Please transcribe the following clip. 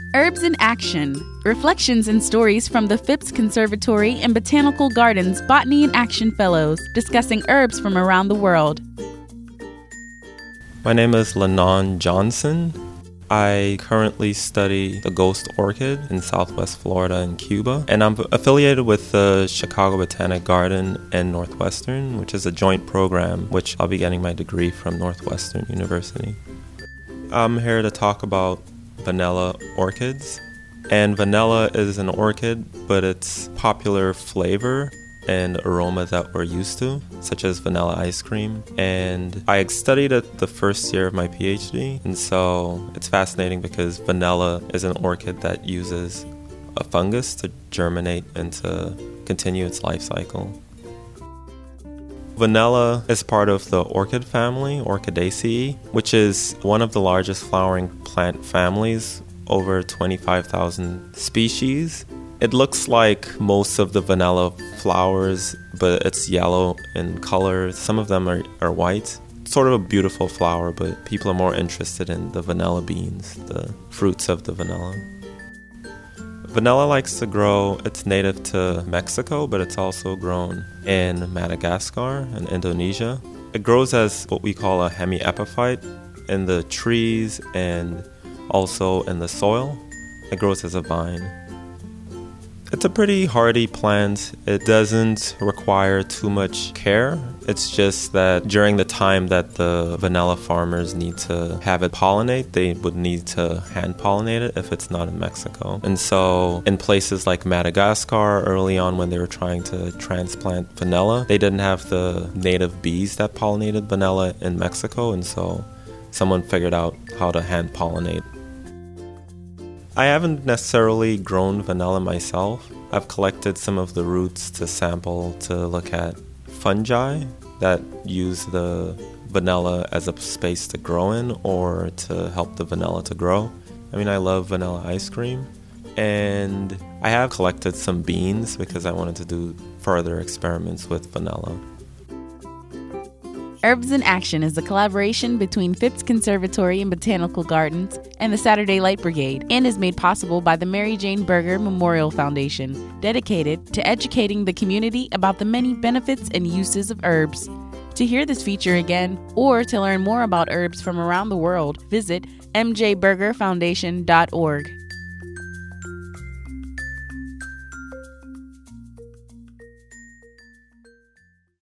Herbs in Action. Reflections and stories from the Phipps Conservatory and Botanical Gardens Botany in Action Fellows discussing herbs from around the world. My name is Lennon Johnson. I currently study the ghost orchid in Southwest Florida and Cuba, and I'm affiliated with the Chicago Botanic Garden and Northwestern, which is a joint program which I'll be getting my degree from Northwestern University. I'm here to talk about vanilla orchids, and vanilla is an orchid, but its popular flavor and aroma that we're used to, such as vanilla ice cream. And I studied it the first year of my PhD, and so it's fascinating because vanilla is an orchid that uses a fungus to germinate and to continue its life cycle. Vanilla is part of the orchid family, Orchidaceae, which is one of the largest flowering plant families, over 25,000 species. It looks like most of the vanilla flowers, but it's yellow in color. Some of them are white. Sort of a beautiful flower, but people are more interested in the vanilla beans, the fruits of the vanilla. Vanilla likes to grow, it's native to Mexico, but it's also grown in Madagascar and Indonesia. It grows as what we call a hemiepiphyte in the trees and also in the soil. It grows as a vine. It's a pretty hardy plant. It doesn't require too much care. It's just that during the time that the vanilla farmers need to have it pollinate, they would need to hand pollinate it if it's not in Mexico. And so in places like Madagascar, early on when they were trying to transplant vanilla, they didn't have the native bees that pollinated vanilla in Mexico, and so someone figured out how to hand pollinate. I haven't necessarily grown vanilla myself. I've collected some of the roots to sample to look at fungi that use the vanilla as a space to grow in or to help the vanilla to grow. I mean, I love vanilla ice cream, and I have collected some beans because I wanted to do further experiments with vanilla. Herbs in Action is a collaboration between Phipps Conservatory and Botanical Gardens and the Saturday Light Brigade, and is made possible by the Mary Jane Berger Memorial Foundation, dedicated to educating the community about the many benefits and uses of herbs. To hear this feature again, or to learn more about herbs from around the world, visit mjbergerfoundation.org.